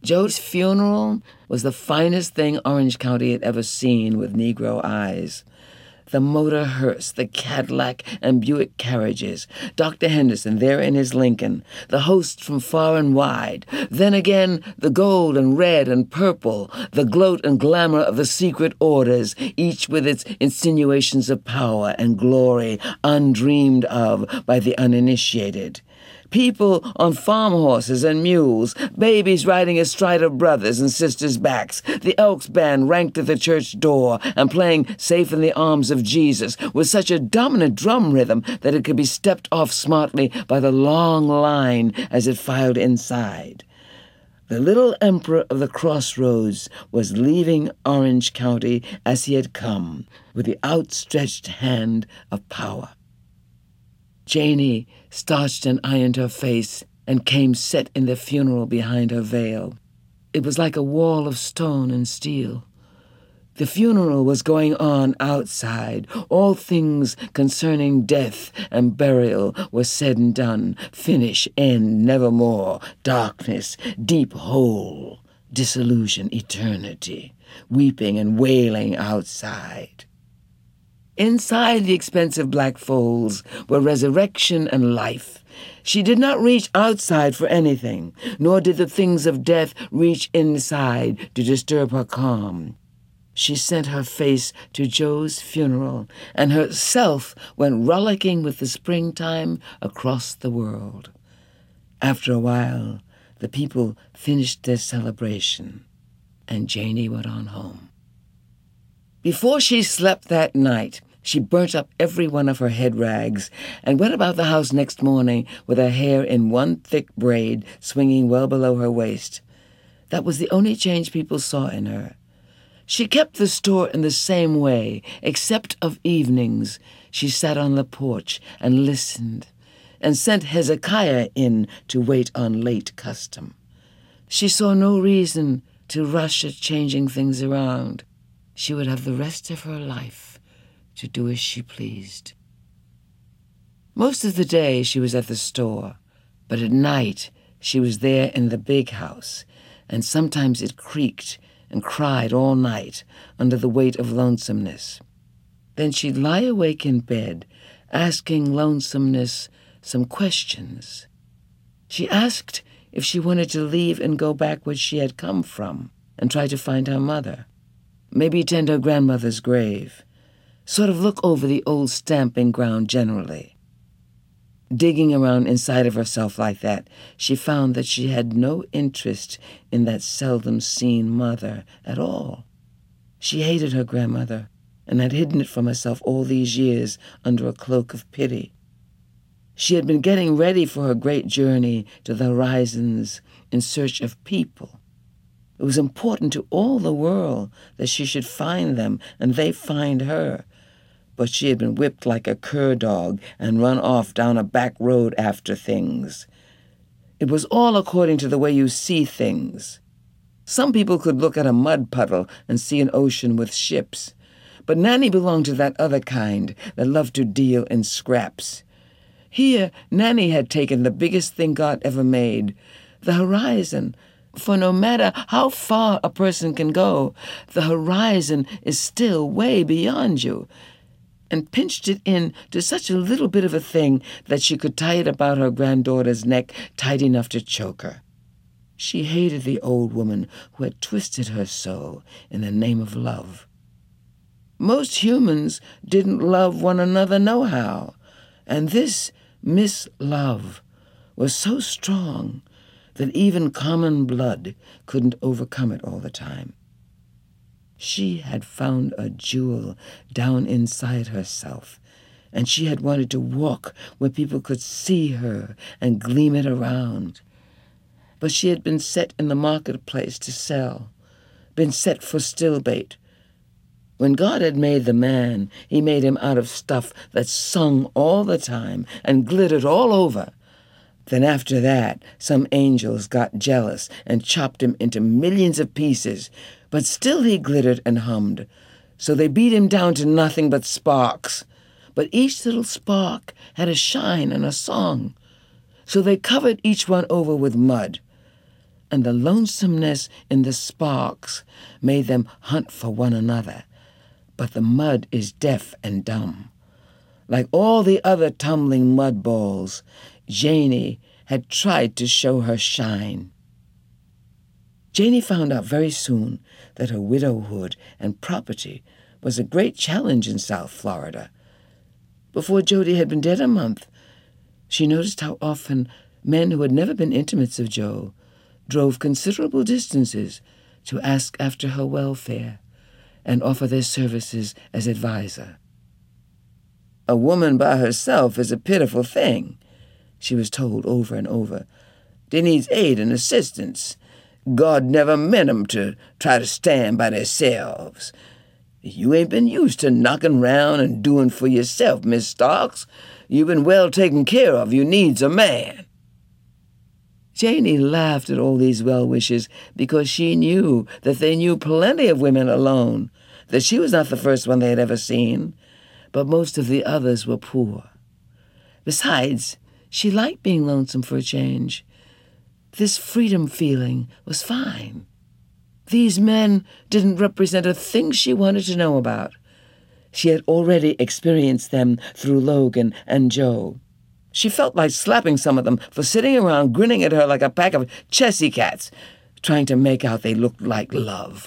Joe's funeral was the finest thing Orange County had ever seen with Negro eyes. The motor hearse, the Cadillac and Buick carriages, Dr. Henderson there in his Lincoln, the hosts from far and wide, then again the gold and red and purple, the gloat and glamour of the secret orders, each with its insinuations of power and glory undreamed of by the uninitiated. People on farm horses and mules, babies riding astride of brothers' and sisters' backs, the Elks Band ranked at the church door and playing Safe in the Arms of Jesus with such a dominant drum rhythm that it could be stepped off smartly by the long line as it filed inside. The little emperor of the crossroads was leaving Orange County as he had come, with the outstretched hand of power. Janie starched and ironed her face and came set in the funeral behind her veil. It was like a wall of stone and steel. The funeral was going on outside. All things concerning death and burial were said and done. Finish, end, nevermore, darkness, deep hole, disillusion, eternity, weeping and wailing outside. Inside the expensive black folds were resurrection and life. She did not reach outside for anything, nor did the things of death reach inside to disturb her calm. She sent her face to Joe's funeral, and herself went rollicking with the springtime across the world. After a while, the people finished their celebration, and Janie went on home. Before she slept that night, she burnt up every one of her head rags and went about the house next morning with her hair in one thick braid swinging well below her waist. That was the only change people saw in her. She kept the store in the same way, except of evenings. She sat on the porch and listened, and sent Hezekiah in to wait on late custom. She saw no reason to rush at changing things around. She would have the rest of her life to do as she pleased. Most of the day she was at the store, but at night she was there in the big house, and sometimes it creaked and cried all night under the weight of lonesomeness. Then she'd lie awake in bed, asking lonesomeness some questions. She asked if she wanted to leave and go back where she had come from and try to find her mother. Maybe tend her grandmother's grave. Sort of look over the old stamping ground generally. Digging around inside of herself like that, she found that she had no interest in that seldom-seen mother at all. She hated her grandmother and had hidden it from herself all these years under a cloak of pity. She had been getting ready for her great journey to the horizons in search of people. It was important to all the world that she should find them and they find her. But she had been whipped like a cur dog and run off down a back road after things. It was all according to the way you see things. Some people could look at a mud puddle and see an ocean with ships. But Nanny belonged to that other kind that loved to deal in scraps. Here, Nanny had taken the biggest thing God ever made, the horizon. For no matter how far a person can go, the horizon is still way beyond you, and pinched it in to such a little bit of a thing that she could tie it about her granddaughter's neck tight enough to choke her. She hated the old woman who had twisted her so in the name of love. Most humans didn't love one another nohow, and this Miss Love was so strong that even common blood couldn't overcome it all the time. She had found a jewel down inside herself, and she had wanted to walk where people could see her and gleam it around. But she had been set in the marketplace to sell, been set for stillbait. When God had made the man, he made him out of stuff that sung all the time and glittered all over. Then after that, some angels got jealous and chopped him into millions of pieces, but still he glittered and hummed. So they beat him down to nothing but sparks. But each little spark had a shine and a song. So they covered each one over with mud. and the lonesomeness in the sparks made them hunt for one another. But the mud is deaf and dumb. Like all the other tumbling mud balls, Janey had tried to show her shine. Janey found out very soon that her widowhood and property was a great challenge in South Florida. Before Jody had been dead a month, she noticed how often men who had never been intimates of Jo drove considerable distances to ask after her welfare and offer their services as advisor. "A woman by herself is a pitiful thing," she was told over and over. "They needs aid and assistance. God never meant 'em to try to stand by themselves. You ain't been used to knocking round and doing for yourself, Miss Starks. You've been well taken care of. You needs a man." Janey laughed at all these well wishes because she knew that they knew plenty of women alone, that she was not the first one they had ever seen, but most of the others were poor. Besides, she liked being lonesome for a change. This freedom feeling was fine. These men didn't represent a thing she wanted to know about. She had already experienced them through Logan and Jo. She felt like slapping some of them for sitting around grinning at her like a pack of chessy cats, trying to make out they looked like love.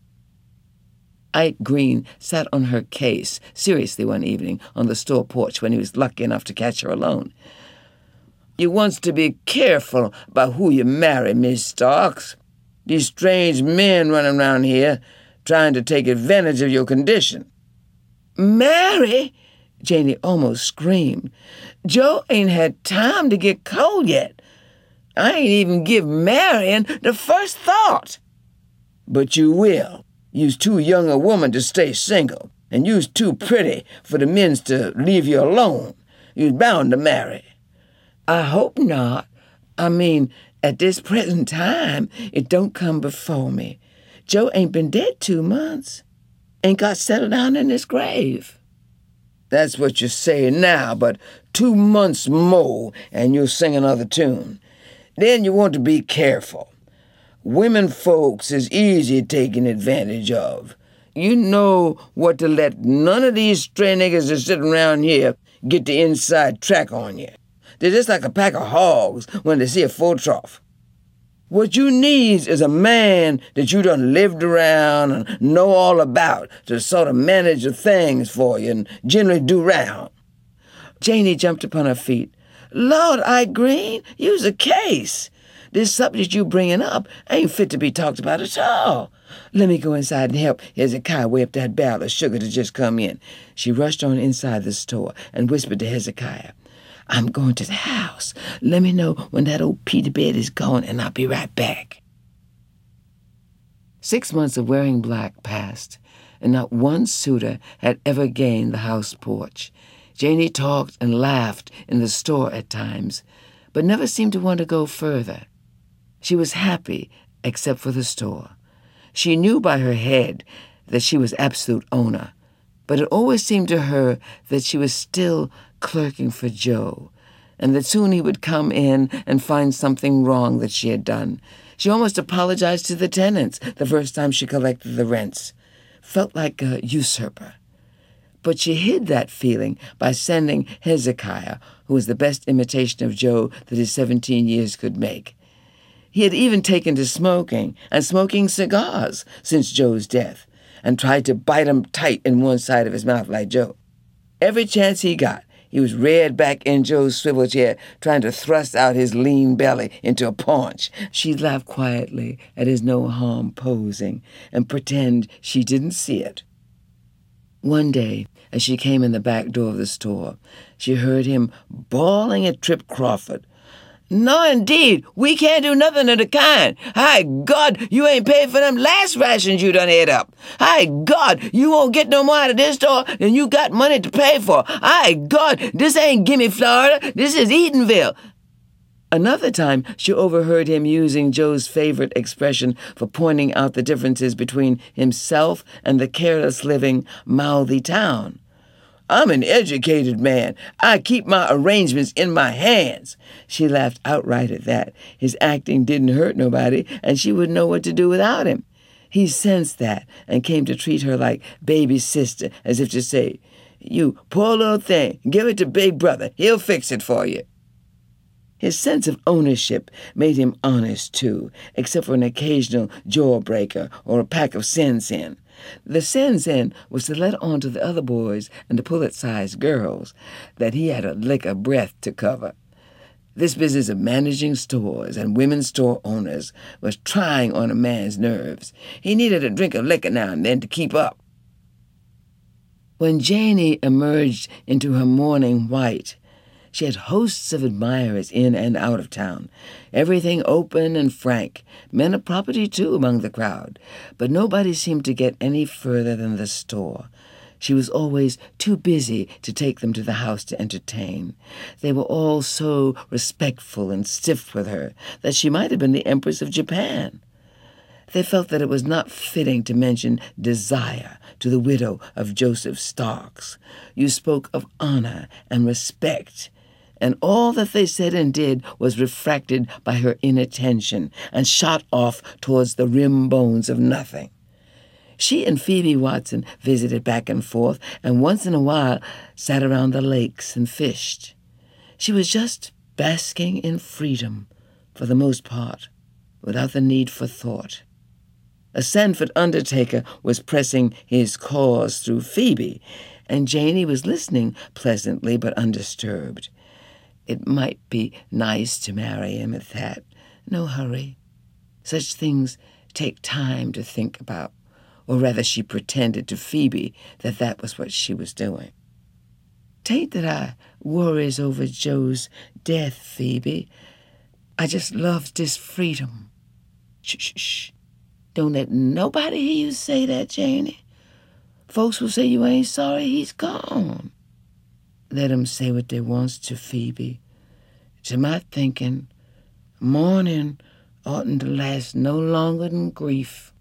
Ike Green sat on her case seriously one evening on the store porch when he was lucky enough to catch her alone. "You wants to be careful about who you marry, Miss Starks. These strange men running around here trying to take advantage of your condition." "Marry?" Janey almost screamed. "Jo ain't had time to get cold yet. I ain't even give marrying the first thought." "But you will. You's too young a woman to stay single, and you's too pretty for the mens to leave you alone. You's bound to marry." "I hope not. I mean, at this present time, it don't come before me. Jo ain't been dead 2 months. Ain't got settled down in his grave." "That's what you're saying now, but 2 months more and you'll sing another tune. Then you want to be careful. Women folks is easy taken advantage of. You know what to let none of these stray niggas that's sitting around here get the inside track on you. They're just like a pack of hogs when they see a full trough. What you needs is a man that you done lived around and know all about to sort of manage the things for you and generally do round." Janey jumped upon her feet. "Lord, Ike Green, you's a case. This subject you bringing up ain't fit to be talked about at all. Let me go inside and help Hezekiah weigh up that barrel of sugar that just come in." She rushed on inside the store and whispered to Hezekiah, "I'm going to the house. Let me know when that old Peter bed is gone, and I'll be right back." 6 months of wearing black passed, and not one suitor had ever gained the house porch. Janey talked and laughed in the store at times, but never seemed to want to go further. She was happy except for the store. She knew by her head that she was absolute owner, but it always seemed to her that she was still clerking for Jo, and that soon he would come in and find something wrong that she had done. She almost apologized to the tenants the first time she collected the rents. Felt like a usurper. But she hid that feeling by sending Hezekiah, who was the best imitation of Jo that his 17 years could make. He had even taken to smoking, and smoking cigars since Jo's death, and tried to bite 'em tight in one side of his mouth like Jo. Every chance he got, he was reared back in Jo's swivel chair, trying to thrust out his lean belly into a paunch. She'd laugh quietly at his no-harm posing and pretend she didn't see it. One day, as she came in the back door of the store, she heard him bawling at Trip Crawford. "No, indeed, we can't do nothing of the kind. Hi, God, you ain't paid for them last rations you done ate up. Hi, God, you won't get no more out of this store than you got money to pay for. Hi, God, this ain't Gimme Florida, this is Eatonville." Another time, she overheard him using Jo's favorite expression for pointing out the differences between himself and the careless living, mouthy town. I'm an educated man. I keep my arrangements in my hands." She laughed outright at that. His acting didn't hurt nobody, and she wouldn't know what to do without him. He sensed that and came to treat her like baby sister, as if to say, "You poor little thing, give it to Big Brother. He'll fix it for you." His sense of ownership made him honest, too, except for an occasional jawbreaker or a pack of Sen-Sen. The Sen-Sen was to let on to the other boys and the pullet-sized girls that he had a lick of breath to cover. This business of managing stores and women store owners was trying on a man's nerves. He needed a drink of liquor now and then to keep up. When Janie emerged into her morning white, she had hosts of admirers in and out of town, everything open and frank, men of property too among the crowd, but nobody seemed to get any further than the store. She was always too busy to take them to the house to entertain. They were all so respectful and stiff with her that she might have been the Empress of Japan. They felt that it was not fitting to mention desire to the widow of Joseph Starks. You spoke of honor and respect, and all that they said and did was refracted by her inattention and shot off towards the rim bones of nothing. She and Phoebe Watson visited back and forth, and once in a while sat around the lakes and fished. She was just basking in freedom, for the most part, without the need for thought. A Sanford undertaker was pressing his cause through Phoebe, and Janie was listening pleasantly but undisturbed. It might be nice to marry him at that. No hurry. Such things take time to think about. Or rather, she pretended to Phoebe that that was what she was doing. "'Tain't that I worries over Joe's death, Phoebe. I just loves this freedom." "Shh, shh, shh. Don't let nobody hear you say that, Janie. Folks will say you ain't sorry he's gone." "Let 'em say what they wants to, Phoebe. To my thinking, mourning oughtn't to last no longer than grief."